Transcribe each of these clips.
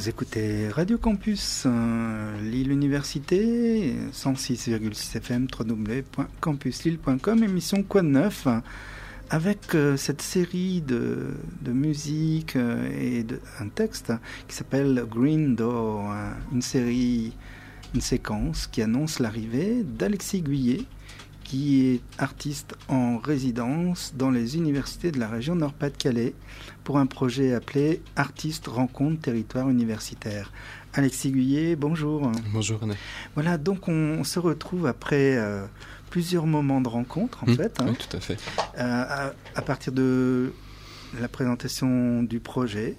Vous écoutez Radio Campus, Lille Université, 106,6 FM, www.campuslille.com, émission Quoi de neuf, avec cette série de musique et un texte qui s'appelle Green Door, une séquence qui annonce l'arrivée d'Alexis Guyet, qui est artiste en résidence dans les universités de la région Nord-Pas-de-Calais pour un projet appelé Artistes Rencontres Territoire Universitaire. Alexis Guyet, bonjour. Bonjour René. Voilà, donc on se retrouve après plusieurs moments de rencontre en fait. Oui, tout à fait. À partir de la présentation du projet,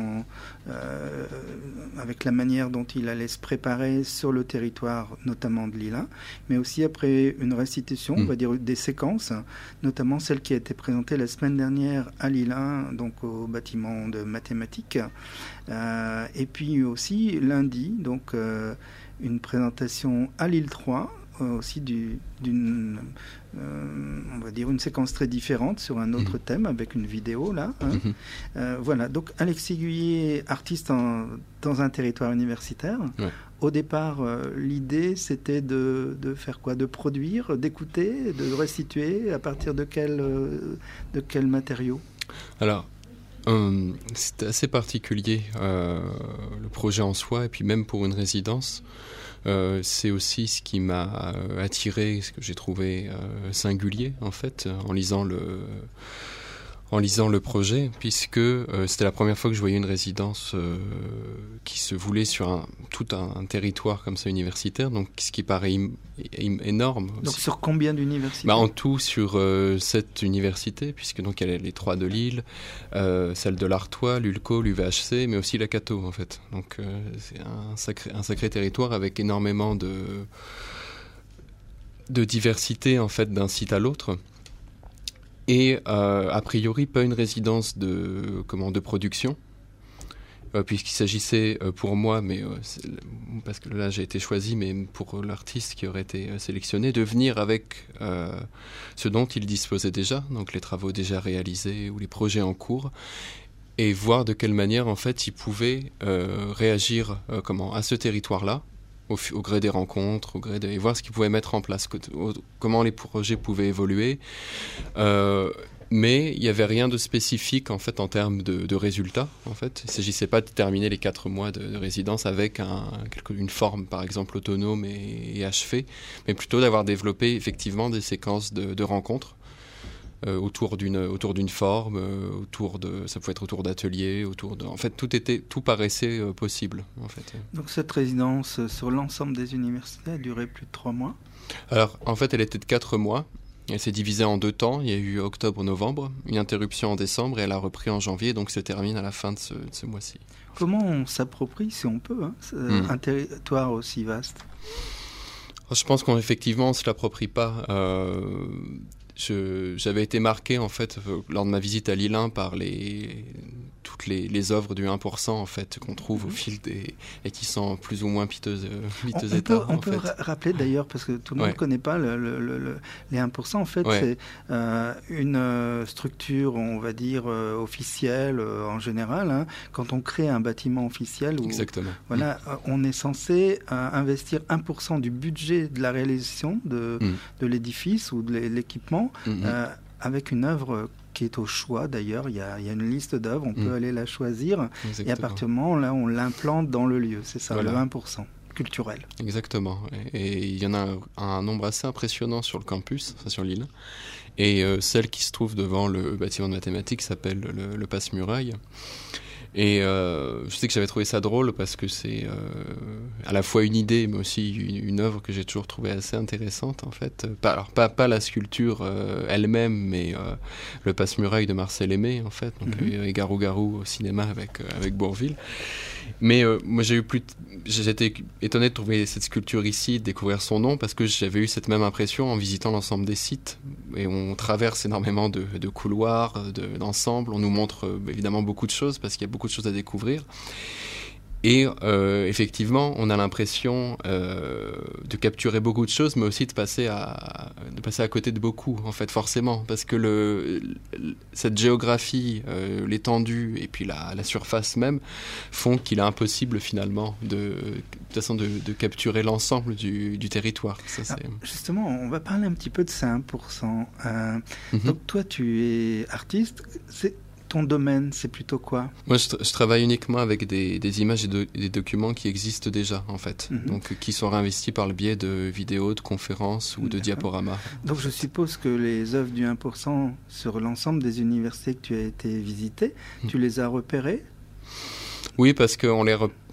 avec la manière dont il allait se préparer sur le territoire, notamment de Lille, mais aussi après une restitution, on va dire des séquences, notamment celle qui a été présentée la semaine dernière à Lille, donc au bâtiment de mathématiques, et puis aussi lundi, donc une présentation à Lille 3, aussi d'une on va dire une séquence très différente sur un autre thème avec une vidéo là. Voilà, donc Alexis Guyet, artiste dans un territoire universitaire. Ouais. Au départ, l'idée c'était de faire quoi? De produire, d'écouter, de restituer à partir de quel matériau? Alors, c'était assez particulier le projet en soi, et puis même pour une résidence. C'est aussi ce qui m'a attiré, ce que j'ai trouvé singulier en fait en lisant le projet, puisque c'était la première fois que je voyais une résidence qui se voulait sur tout un territoire comme ça universitaire, donc ce qui paraît énorme. Donc sur combien d'universités? En tout sur 7 universités, puisque donc il y a les 3 de Lille, celle de l'Artois, l'ULCO, l'UVHC, mais aussi la Cato en fait. Donc c'est un sacré territoire avec énormément de diversité en fait d'un site à l'autre. Et a priori pas une résidence de production, puisqu'il s'agissait pour moi, mais parce que là j'ai été choisi, mais pour l'artiste qui aurait été sélectionné, de venir avec ce dont il disposait déjà, donc les travaux déjà réalisés ou les projets en cours, et voir de quelle manière en fait il pouvait réagir à ce territoire-là, au gré des rencontres, et voir ce qu'ils pouvaient mettre en place, comment les projets pouvaient évoluer. Mais il n'y avait rien de spécifique en fait en termes de résultats. En fait, il ne s'agissait pas de terminer les 4 mois de résidence avec une forme par exemple autonome et achevée, mais plutôt d'avoir développé effectivement des séquences de rencontres. Autour d'une forme, ça pouvait être autour d'ateliers, en fait tout paraissait possible en fait. Donc cette résidence sur l'ensemble des universités a duré plus de 3 mois? Alors en fait elle était de 4 mois, elle s'est divisée en 2 temps, il y a eu octobre-novembre, une interruption en décembre et elle a repris en janvier, donc se termine à la fin de ce mois-ci. Comment on s'approprie, si on peut, un territoire aussi vaste? Je pense qu'effectivement on ne se l'approprie pas. J'avais été marqué en fait lors de ma visite à Lille 1 par toutes les œuvres du 1% en fait qu'on trouve au fil et qui sont plus ou moins piteux état. On peut rappeler d'ailleurs, parce que tout le monde ne connaît pas les 1%, en fait c'est une structure, on va dire officielle en général, quand on crée un bâtiment officiel on est censé investir 1% du budget de la réalisation de l'édifice ou de l'équipement avec une œuvre qui est au choix d'ailleurs. Il y a une liste d'œuvres, on peut aller la choisir. Exactement. Et à partir du moment là on l'implante dans le lieu, c'est ça, le 1% culturel. Exactement, et il y en a un nombre assez impressionnant sur le campus, sur Lille, et celle qui se trouve devant le bâtiment de mathématiques s'appelle le Passe-Muraille. Et je sais que j'avais trouvé ça drôle parce que c'est à la fois une idée mais aussi une œuvre que j'ai toujours trouvée assez intéressante en fait. Pas la sculpture elle-même, mais le Passe-Muraille de Marcel Aimé en fait, donc et Garou-Garou au cinéma avec Bourvil. Mais moi j'étais étonné de trouver cette sculpture ici, de découvrir son nom, parce que j'avais eu cette même impression en visitant l'ensemble des sites. Et on traverse énormément de couloirs, d'ensembles. On nous montre évidemment beaucoup de choses parce qu'il y a beaucoup de choses à découvrir. Et effectivement, on a l'impression de capturer beaucoup de choses, mais aussi de passer à côté de beaucoup, en fait, forcément, parce que cette géographie, l'étendue et puis la surface même font qu'il est impossible finalement de capturer l'ensemble du territoire. Ça, justement, on va parler un petit peu de ces 1%. Donc toi, tu es artiste. Ton domaine, c'est plutôt quoi ? Moi, je travaille uniquement avec des images et des documents qui existent déjà, en fait. Donc, qui sont réinvestis par le biais de vidéos, de conférences ou de diaporamas. Donc, je suppose que les œuvres du 1% sur l'ensemble des universités que tu as été visiter, tu les as repérées ? Oui, parce qu'on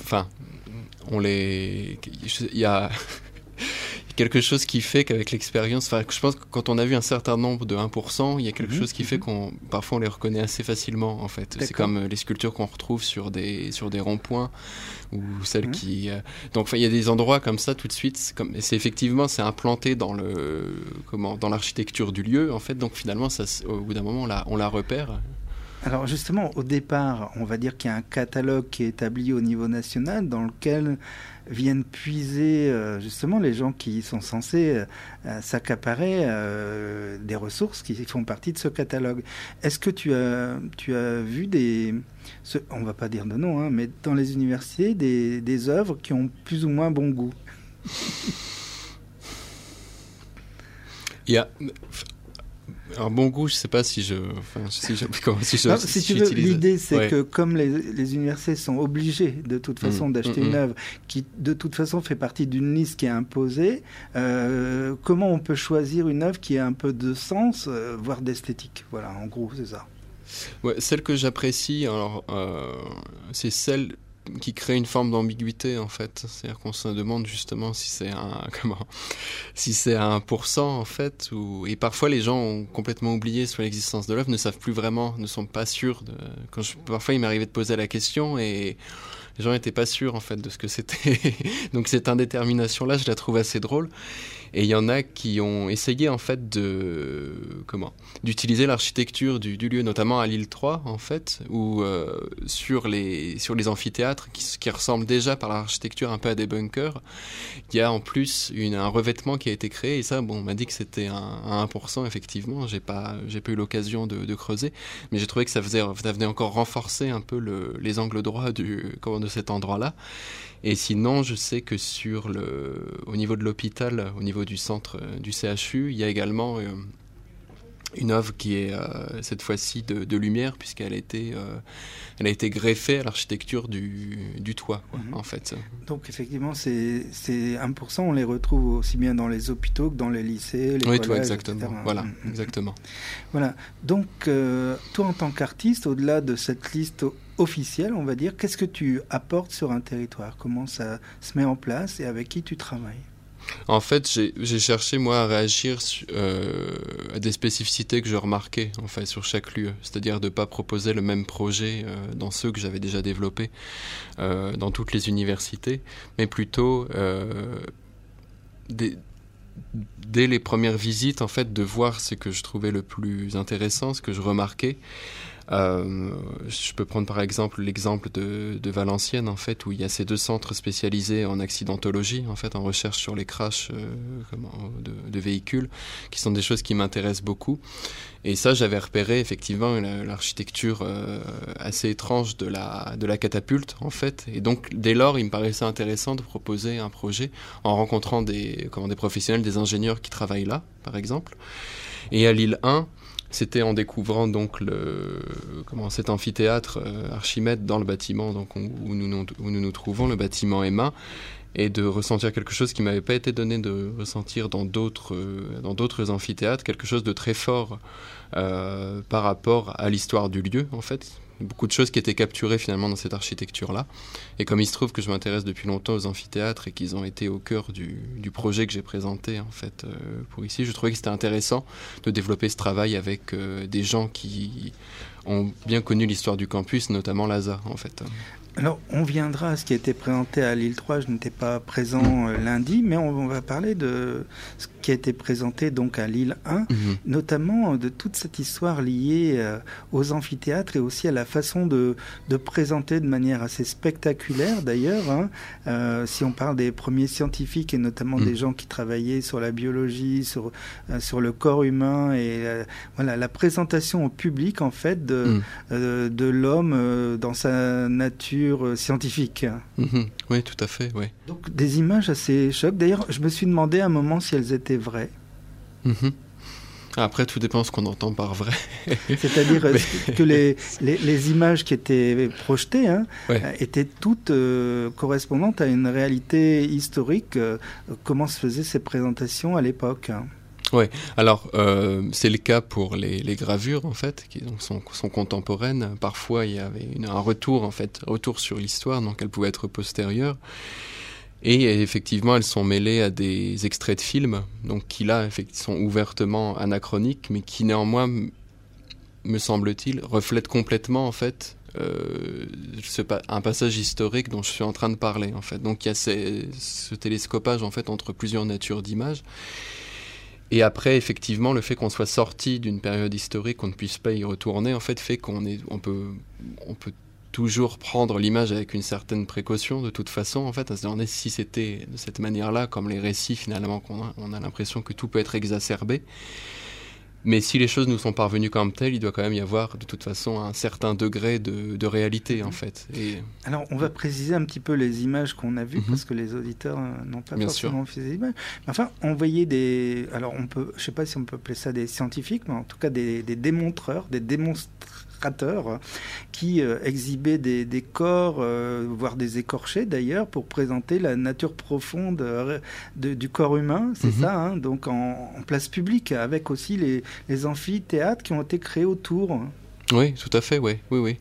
il y a quelque chose qui fait qu'avec l'expérience, je pense que quand on a vu un certain nombre de 1%, il y a quelque chose qui fait parfois on les reconnaît assez facilement, en fait. D'accord. C'est comme les sculptures qu'on retrouve sur des ronds-points ou celles qui... Donc il y a des endroits comme ça tout de suite, c'est implanté dans l'architecture du lieu, en fait. Donc finalement, au bout d'un moment, on la repère. Alors justement, au départ, on va dire qu'il y a un catalogue qui est établi au niveau national dans lequel viennent puiser justement les gens qui sont censés s'accaparer des ressources qui font partie de ce catalogue. Est-ce que tu as vu on va pas dire de nom, mais dans les universités, des œuvres qui ont plus ou moins bon goût ? Il y a... Un bon goût, je ne sais pas si je l'idée, c'est que comme les universités sont obligées de toute façon d'acheter une œuvre qui de toute façon fait partie d'une liste qui est imposée, comment on peut choisir une œuvre qui a un peu de sens, voire d'esthétique ? Voilà, en gros, c'est ça. Ouais, celle que j'apprécie, alors, c'est celle qui crée une forme d'ambiguïté, en fait. C'est-à-dire qu'on se demande justement si c'est un 1%, en fait, et parfois les gens ont complètement oublié sur l'existence de l'œuvre, ne savent plus vraiment, ne sont pas sûrs parfois il m'arrivait de poser la question et les gens n'étaient pas sûrs, en fait, de ce que c'était. Donc cette indétermination-là, je la trouve assez drôle. Et il y en a qui ont essayé, en fait, d'utiliser l'architecture du lieu, notamment à l'île 3, en fait, où sur les amphithéâtres qui ressemblent déjà par l'architecture un peu à des bunkers, il y a en plus un revêtement qui a été créé. Et ça, on m'a dit que c'était un 1%, effectivement. J'ai pas eu l'occasion de creuser, mais j'ai trouvé que ça venait encore renforcer un peu les angles droits de cet endroit-là. Et sinon, je sais que au niveau de l'hôpital, au niveau du centre du CHU, il y a également une œuvre qui est cette fois-ci de lumière, puisqu'elle a été greffée à l'architecture du toit, en fait. Donc effectivement, ces 1%, on les retrouve aussi bien dans les hôpitaux que dans les lycées, les collèges, exactement. Etc. Voilà, exactement. Voilà. Donc, toi, en tant qu'artiste, au-delà de cette liste officielle, on va dire, qu'est-ce que tu apportes sur un territoire ? Comment ça se met en place et avec qui tu travailles ? En fait, j'ai cherché, moi, à réagir à des spécificités que je remarquais, en fait, sur chaque lieu. C'est-à-dire de ne pas proposer le même projet dans ceux que j'avais déjà développés dans toutes les universités, mais plutôt dès les premières visites, en fait, de voir ce que je trouvais le plus intéressant, ce que je remarquais. Je peux prendre par exemple l'exemple de Valenciennes, en fait, où il y a ces deux centres spécialisés en accidentologie, en fait, en recherche sur les crashs de véhicules, qui sont des choses qui m'intéressent beaucoup. Et ça, j'avais repéré effectivement l'architecture assez étrange de la catapulte, en fait. Et donc, dès lors, il me paraissait intéressant de proposer un projet en rencontrant des professionnels, des ingénieurs qui travaillent là, par exemple. Et à l'île 1, c'était en découvrant donc cet amphithéâtre Archimède dans le bâtiment donc, où nous nous trouvons, le bâtiment Emma, et de ressentir quelque chose qui ne m'avait pas été donné de ressentir dans d'autres amphithéâtres, quelque chose de très fort par rapport à l'histoire du lieu, en fait. Beaucoup de choses qui étaient capturées finalement dans cette architecture-là. Et comme il se trouve que je m'intéresse depuis longtemps aux amphithéâtres et qu'ils ont été au cœur du projet que j'ai présenté en fait pour ici, je trouvais que c'était intéressant de développer ce travail avec des gens qui ont bien connu l'histoire du campus, notamment Laza en fait. Alors, on viendra à ce qui a été présenté à l'île 3. Je n'étais pas présent lundi, mais on va parler de ce qui a été présenté donc à l'île 1, notamment de toute cette histoire liée aux amphithéâtres et aussi à la façon de présenter de manière assez spectaculaire d'ailleurs. Si on parle des premiers scientifiques et notamment des gens qui travaillaient sur la biologie, sur le corps humain et voilà, la présentation au public en fait de l'homme dans sa nature scientifique. Oui, tout à fait, oui. Donc des images assez chocs. D'ailleurs, je me suis demandé à un moment si elles étaient vraies. Après, tout dépend de ce qu'on entend par vrai. C'est-à-dire que les images qui étaient projetées étaient toutes correspondantes à une réalité historique. Comment se faisaient ces présentations à l'époque? Oui, alors c'est le cas pour les gravures en fait, qui donc, sont contemporaines. Parfois il y avait un retour sur l'histoire, donc elles pouvaient être postérieures. Et effectivement, elles sont mêlées à des extraits de films, donc qui là sont ouvertement anachroniques, mais qui néanmoins, me semble-t-il, reflètent complètement en fait un passage historique dont je suis en train de parler en fait. Donc il y a ce télescopage en fait entre plusieurs natures d'images. Et après, effectivement, le fait qu'on soit sorti d'une période historique, qu'on ne puisse pas y retourner, en fait, fait qu'on peut toujours prendre l'image avec une certaine précaution, de toute façon, en fait, à se demander si c'était de cette manière-là, comme les récits, finalement, on a l'impression que tout peut être exacerbé. Mais si les choses nous sont parvenues comme telles, il doit quand même y avoir, de toute façon, un certain degré de réalité, en fait. Alors, on va préciser un petit peu les images qu'on a vues, parce que les auditeurs n'ont pas forcément vu ces images. Enfin, on voyait alors, je ne sais pas si on peut appeler ça des scientifiques, mais en tout cas des démontreurs, des démonstrateurs qui exhibaient des corps, voire des écorchés d'ailleurs, pour présenter la nature profonde du corps humain, c'est ça, donc en place publique, avec aussi les amphithéâtres qui ont été créés autour. Oui, tout à fait, oui.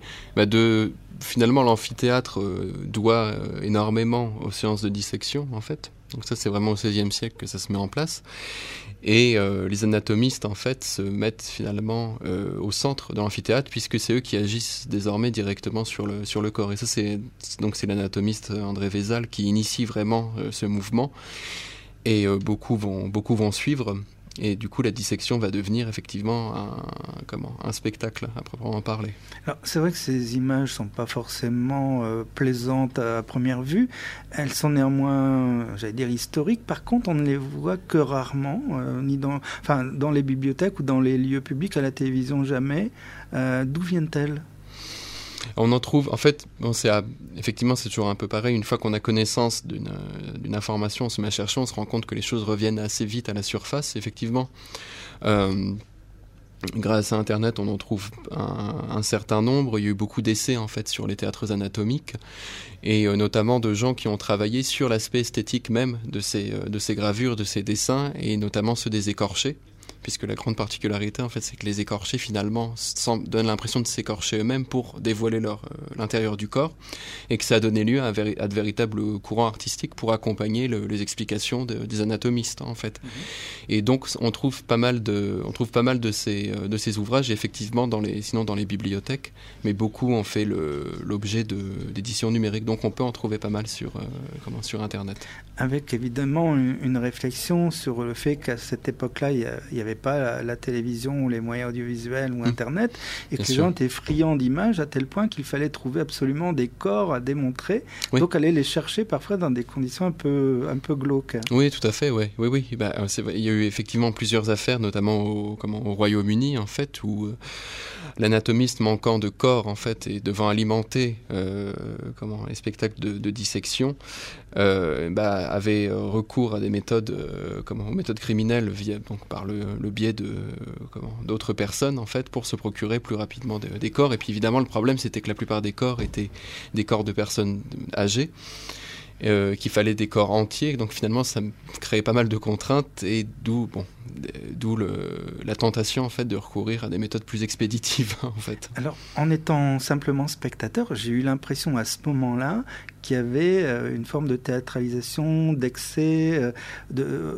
Finalement, l'amphithéâtre doit énormément aux séances de dissection, en fait. Donc ça, c'est vraiment au XVIe siècle que ça se met en place. Et les anatomistes, en fait, se mettent finalement au centre de l'amphithéâtre, puisque c'est eux qui agissent désormais directement sur le corps. Et ça, c'est l'anatomiste André Vézal qui initie vraiment ce mouvement. Et beaucoup vont suivre. Et du coup, la dissection va devenir effectivement un spectacle à proprement parler. Alors, c'est vrai que ces images ne sont pas forcément plaisantes à première vue. Elles sont néanmoins, j'allais dire, historiques. Par contre, on ne les voit que rarement, ni dans les bibliothèques ou dans les lieux publics, à la télévision, jamais. D'où viennent-elles ? On en trouve, en fait, effectivement c'est toujours un peu pareil, une fois qu'on a connaissance d'une information, on se met à chercher, on se rend compte que les choses reviennent assez vite à la surface, effectivement. Grâce à Internet, on en trouve un certain nombre. Il y a eu beaucoup d'essais en fait sur les théâtres anatomiques et notamment de gens qui ont travaillé sur l'aspect esthétique même de ces gravures, de ces dessins et notamment ceux des écorchés. Puisque la grande particularité, en fait, c'est que les écorchés, finalement, donnent l'impression de s'écorcher eux-mêmes pour dévoiler l'intérieur du corps, et que ça a donné lieu à de véritables courants artistiques pour accompagner les explications des anatomistes, en fait. Et donc, on trouve pas mal de ces ouvrages, effectivement, sinon dans les bibliothèques, mais beaucoup ont fait l'objet d'éditions numériques, donc on peut en trouver pas mal sur Internet. Avec évidemment une réflexion sur le fait qu'à cette époque-là, il n'y avait pas la télévision ou les moyens audiovisuels ou Internet, et que les gens étaient friands d'images à tel point qu'il fallait trouver absolument des corps à démontrer, donc aller les chercher parfois dans des conditions un peu glauques. Oui, tout à fait, oui. Il y a eu effectivement plusieurs affaires, notamment au Royaume-Uni, en fait, où l'anatomiste manquant de corps, en fait, et devant alimenter les spectacles de dissection, avait recours à des méthodes criminelles par le biais d'autres personnes en fait pour se procurer plus rapidement des corps. Et puis évidemment le problème c'était que la plupart des corps étaient des corps de personnes âgées, qu'il fallait des corps entiers, donc finalement ça créait pas mal de contraintes et d'où la tentation en fait de recourir à des méthodes plus expéditives en fait. Alors en étant simplement spectateur, j'ai eu l'impression à ce moment-là qu'il y avait une forme de théâtralisation, d'excès, de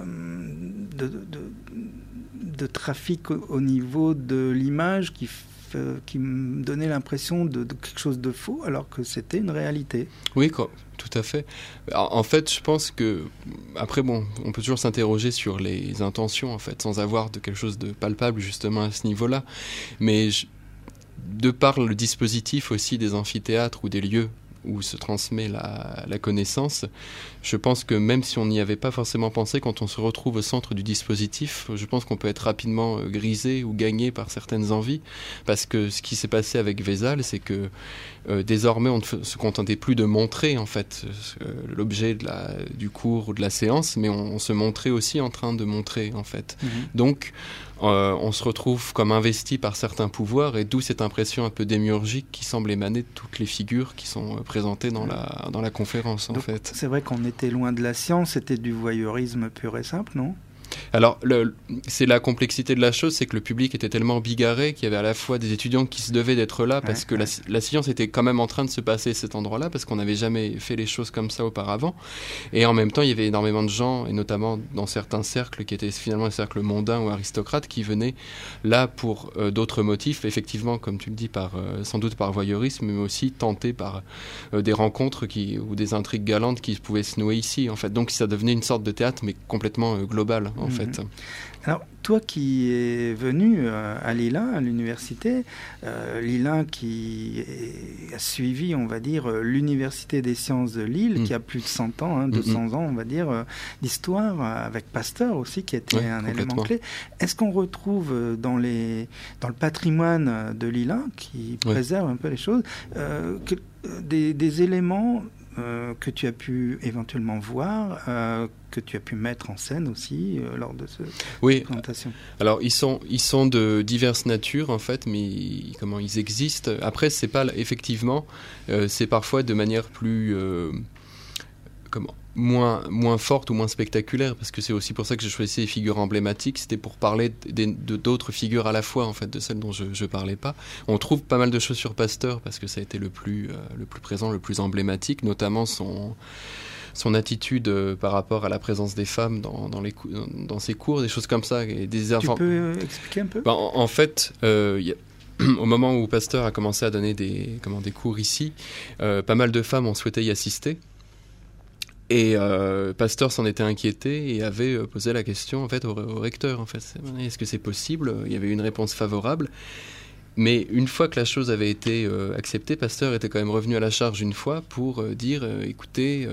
trafic au niveau de l'image qui qui me donnait l'impression de quelque chose de faux, alors que c'était une réalité. Oui, tout à fait. En fait, je pense que, après, bon, on peut toujours s'interroger sur les intentions, en fait, sans avoir de quelque chose de palpable, justement, à ce niveau-là. Mais de par le dispositif aussi des amphithéâtres ou des lieux où se transmet la connaissance, je pense que même si on n'y avait pas forcément pensé, quand on se retrouve au centre du dispositif, je pense qu'on peut être rapidement grisé ou gagné par certaines envies, parce que ce qui s'est passé avec Vézal, c'est que désormais on ne se contentait plus de montrer en fait l'objet du cours ou de la séance, mais on se montrait aussi en train de montrer en fait. Donc on se retrouve comme investi par certains pouvoirs, et d'où cette impression un peu démiurgique qui semble émaner de toutes les figures qui sont présentées dans la conférence. Donc, en fait. C'est vrai qu'on était loin de la science, c'était du voyeurisme pur et simple, non ? Alors, c'est la complexité de la chose, c'est que le public était tellement bigarré qu'il y avait à la fois des étudiants qui se devaient d'être là, parce que la science était quand même en train de se passer à cet endroit-là, parce qu'on n'avait jamais fait les choses comme ça auparavant. Et en même temps, il y avait énormément de gens, et notamment dans certains cercles qui étaient finalement des cercles mondains ou aristocrates, qui venaient là pour d'autres motifs, effectivement, comme tu le dis, sans doute par voyeurisme, mais aussi tentés par des rencontres ou des intrigues galantes qui pouvaient se nouer ici, en fait. Donc ça devenait une sorte de théâtre, mais complètement global. En fait. Alors, toi qui es venu à Lille 1, à l'université, Lille 1 qui a suivi, on va dire, l'université des sciences de Lille, qui a plus de 100 ans, 200 ans, on va dire, d'histoire, avec Pasteur aussi, qui était un élément clé. Est-ce qu'on retrouve dans le patrimoine de Lille 1, qui préserve un peu les choses, des éléments que tu as pu éventuellement voir, que tu as pu mettre en scène aussi lors de cette présentation. Alors ils sont de diverses natures en fait, mais comment ils existent. Après c'est pas effectivement, c'est parfois de manière plus moins forte ou moins spectaculaire, parce que c'est aussi pour ça que j'ai choisi les figures emblématiques. C'était pour parler d'autres figures à la fois en fait, de celles dont je parlais pas. On trouve pas mal de choses sur Pasteur parce que ça a été le plus présent, le plus emblématique, notamment son attitude par rapport à la présence des femmes dans ses cours, des choses comme ça. Et tu peux expliquer un peu ? En fait, au moment où Pasteur a commencé à donner des cours ici, pas mal de femmes ont souhaité y assister. Et Pasteur s'en était inquiété et avait posé la question en fait, au recteur. En fait, est-ce que c'est possible ? Il y avait une réponse favorable. Mais une fois que la chose avait été acceptée, Pasteur était quand même revenu à la charge une fois pour dire écoutez,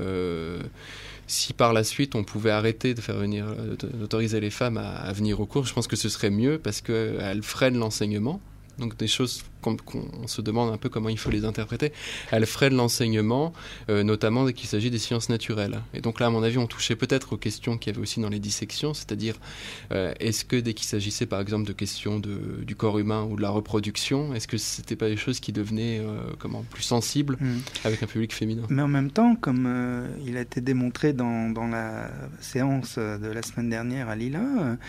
si par la suite on pouvait arrêter d'autoriser les femmes à venir au cours, je pense que ce serait mieux parce qu'elles freinent l'enseignement. Donc des choses qu'on se demande un peu comment il faut les interpréter. Elles freinent l'enseignement, notamment dès qu'il s'agit des sciences naturelles. Et donc là, à mon avis, on touchait peut-être aux questions qu'il y avait aussi dans les dissections, c'est-à-dire est-ce que dès qu'il s'agissait par exemple de questions du corps humain ou de la reproduction, est-ce que c'était pas des choses qui devenaient plus sensibles avec un public féminin ? Mais en même temps, comme il a été démontré dans la séance de la semaine dernière à Lille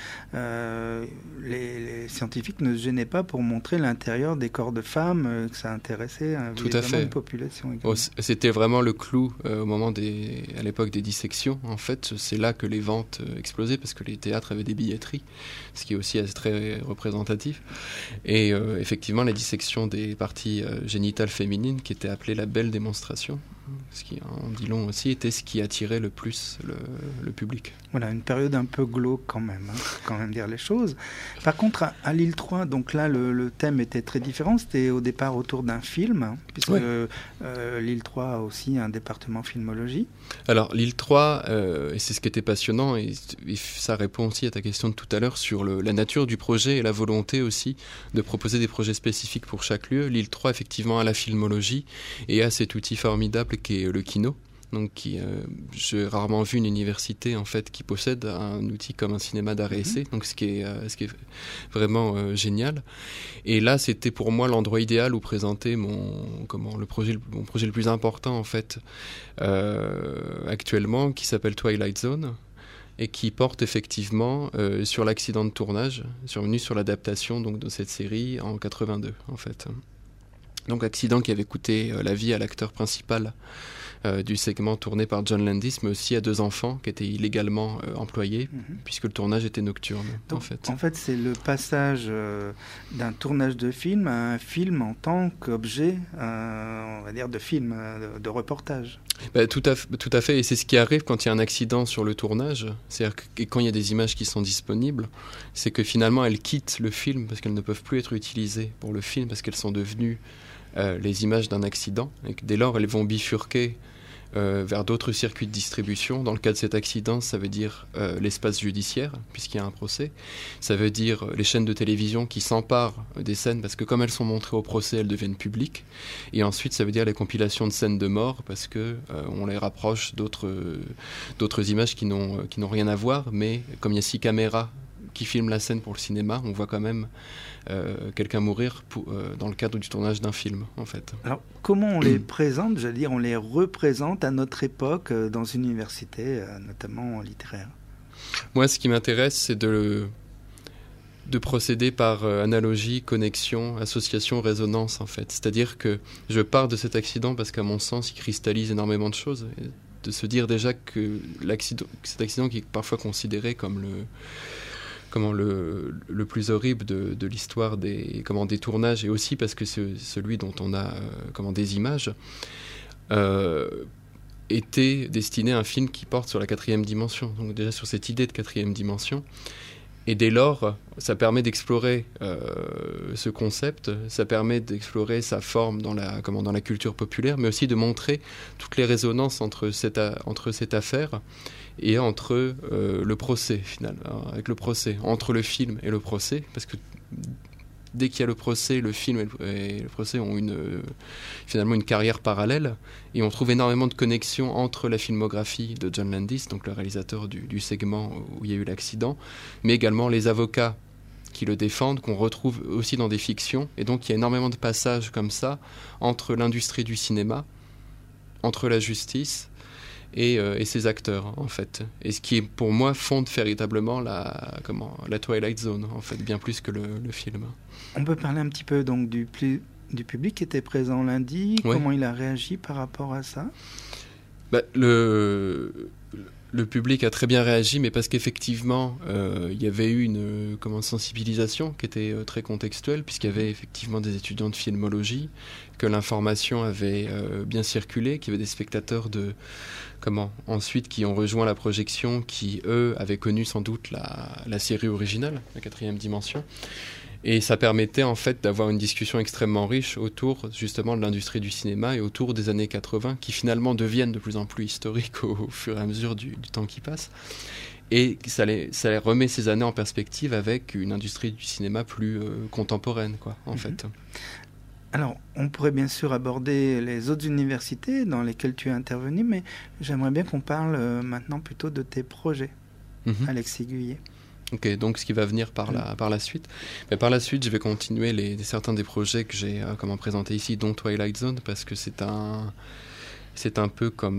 1, les scientifiques ne se gênaient pas pour montrer l'intérieur des corps de femmes, que ça intéressait une population. C'était vraiment le clou à l'époque des dissections. En fait, c'est là que les ventes explosaient parce que les théâtres avaient des billetteries, ce qui est aussi très représentatif. Et effectivement, la dissection des parties génitales féminines, qui était appelée la belle démonstration, ce qui en dit long aussi, était ce qui attirait le plus le public. Voilà, une période un peu glauque quand même, quand même dire les choses. Par contre, à Lille 3, donc là, le thème était très différent. C'était au départ autour d'un film, puisque Lille 3 a aussi un département filmologie. Alors, Lille 3, et c'est ce qui était passionnant, et ça répond aussi à ta question de tout à l'heure sur la nature du projet et la volonté aussi de proposer des projets spécifiques pour chaque lieu. Lille 3, effectivement, a la filmologie et a cet outil formidable qui est le kino. Donc, j'ai rarement vu une université en fait qui possède un outil comme un cinéma d'art et essai, donc ce qui est vraiment génial. Et là, c'était pour moi l'endroit idéal où présenter mon projet le plus important en fait actuellement, qui s'appelle Twilight Zone, et qui porte effectivement sur l'accident de tournage survenu sur l'adaptation donc de cette série en 82 en fait. Donc accident qui avait coûté la vie à l'acteur principal du segment tourné par John Landis, mais aussi à 2 enfants qui étaient illégalement employés, puisque le tournage était nocturne. Donc, en fait, c'est le passage d'un tournage de film à un film en tant qu'objet, on va dire, de film, de reportage. Tout à fait, et c'est ce qui arrive quand il y a un accident sur le tournage, c'est-à-dire que quand il y a des images qui sont disponibles, c'est que finalement elles quittent le film parce qu'elles ne peuvent plus être utilisées pour le film, parce qu'elles sont devenues les images d'un accident, et que dès lors elles vont bifurquer vers d'autres circuits de distribution. Dans le cas de cet accident, ça veut dire l'espace judiciaire, puisqu'il y a un procès. Ça veut dire les chaînes de télévision qui s'emparent des scènes, parce que comme elles sont montrées au procès, elles deviennent publiques. Et ensuite, ça veut dire les compilations de scènes de mort, parce que on les rapproche d'autres images qui n'ont rien à voir, mais comme il y a 6 caméras qui filment la scène pour le cinéma, on voit quand même quelqu'un mourir dans le cadre du tournage d'un film, en fait. Alors, comment on les présente, j'allais dire, on les représente à notre époque dans une université, notamment littéraire? Moi, ce qui m'intéresse, c'est de procéder par analogie, connexion, association, résonance, en fait. C'est-à-dire que je pars de cet accident parce qu'à mon sens, il cristallise énormément de choses. Et de se dire déjà que cet accident qui est parfois considéré comme le plus horrible de l'histoire des tournages, et aussi parce que c'est celui dont on a des images, était destiné à un film qui porte sur la 4e dimension, donc déjà sur cette idée de 4e dimension. Et dès lors, ça permet d'explorer ce concept, ça permet d'explorer sa forme dans la culture populaire, mais aussi de montrer toutes les résonances entre cette affaire et entre le procès, finalement, avec le procès, entre le film et le procès, parce que dès qu'il y a le procès, le film et le procès ont finalement une carrière parallèle, et on trouve énormément de connexions entre la filmographie de John Landis, donc le réalisateur du segment où il y a eu l'accident, mais également les avocats qui le défendent, qu'on retrouve aussi dans des fictions, et donc il y a énormément de passages comme ça entre l'industrie du cinéma, entre la justice et ses acteurs, en fait. Et ce qui, pour moi, fonde véritablement la Twilight Zone, en fait, bien plus que le film. On peut parler un petit peu donc du public qui était présent lundi, oui. Comment il a réagi par rapport à ça? Le public a très bien réagi, mais parce qu'effectivement, il y avait eu une sensibilisation qui était très contextuelle, puisqu'il y avait effectivement des étudiants de filmologie, que l'information avait bien circulé, qu'il y avait des spectateurs ensuite qui ont rejoint la projection, qui, eux, avaient connu sans doute la série originale, la 4e dimension. Et ça permettait en fait d'avoir une discussion extrêmement riche autour justement de l'industrie du cinéma et autour des années 80 qui finalement deviennent de plus en plus historiques au fur et à mesure du temps qui passe. Et ça les remet ces années en perspective avec une industrie du cinéma plus contemporaine, en fait. Alors, on pourrait bien sûr aborder les autres universités dans lesquelles tu es intervenu, mais j'aimerais bien qu'on parle maintenant plutôt de tes projets, Alexis Guyet. Ok, donc ce qui va venir par la suite. Mais par la suite, je vais continuer certains des projets que j'ai présentés ici, dont Twilight Zone, parce que c'est un peu comme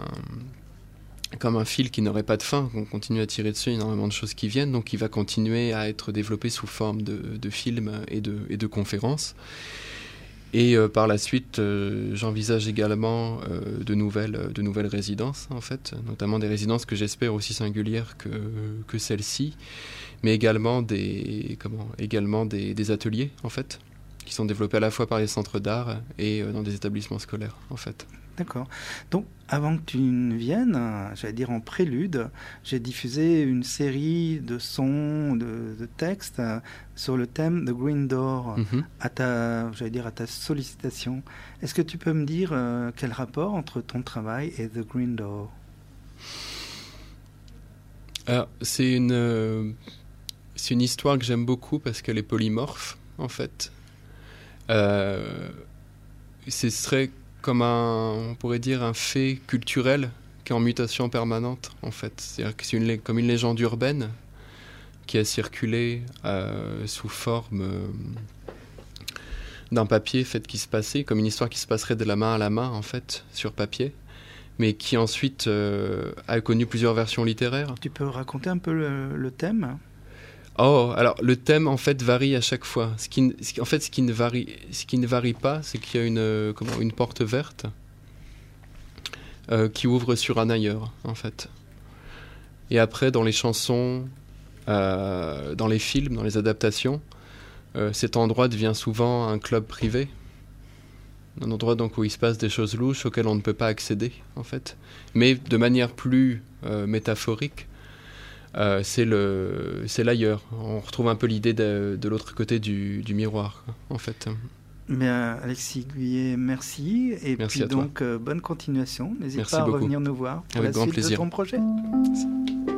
un fil qui n'aurait pas de fin. On continue à tirer dessus, il y a énormément de choses qui viennent, donc il va continuer à être développé sous forme de films et de conférences. Et par la suite, j'envisage également de nouvelles résidences, en fait, notamment des résidences que j'espère aussi singulières que celle-ci, mais également des ateliers, en fait, qui sont développés à la fois par les centres d'art et dans des établissements scolaires, en fait. D'accord. Donc, avant que tu ne viennes, j'allais dire en prélude, j'ai diffusé une série de sons, de textes sur le thème The Green Door, à ta sollicitation. Est-ce que tu peux me dire quel rapport entre ton travail et The Green Door? Alors, c'est une histoire que j'aime beaucoup parce qu'elle est polymorphe, en fait. Ce serait on pourrait dire, un fait culturel qui est en mutation permanente, en fait. C'est-à-dire que c'est comme une légende urbaine qui a circulé sous forme d'un papier fait qui se passait, comme une histoire qui se passerait de la main à la main, en fait, sur papier, mais qui ensuite a connu plusieurs versions littéraires. Tu peux raconter un peu le thème ? Alors le thème en fait varie à chaque fois. Ce qui ne varie pas, c'est qu'il y a une porte verte qui ouvre sur un ailleurs, en fait. Et après, dans les chansons, dans les films, dans les adaptations, cet endroit devient souvent un club privé. Un endroit donc où il se passe des choses louches auxquelles on ne peut pas accéder, en fait. Mais de manière plus métaphorique, c'est l'ailleurs. On retrouve un peu l'idée de l'autre côté du miroir, en fait. Bien, Alexis Guyet, merci. Et merci puis à toi. donc, bonne continuation. N'hésite merci pas à beaucoup. revenir nous voir pour Avec la grand suite plaisir. de ton projet. Merci.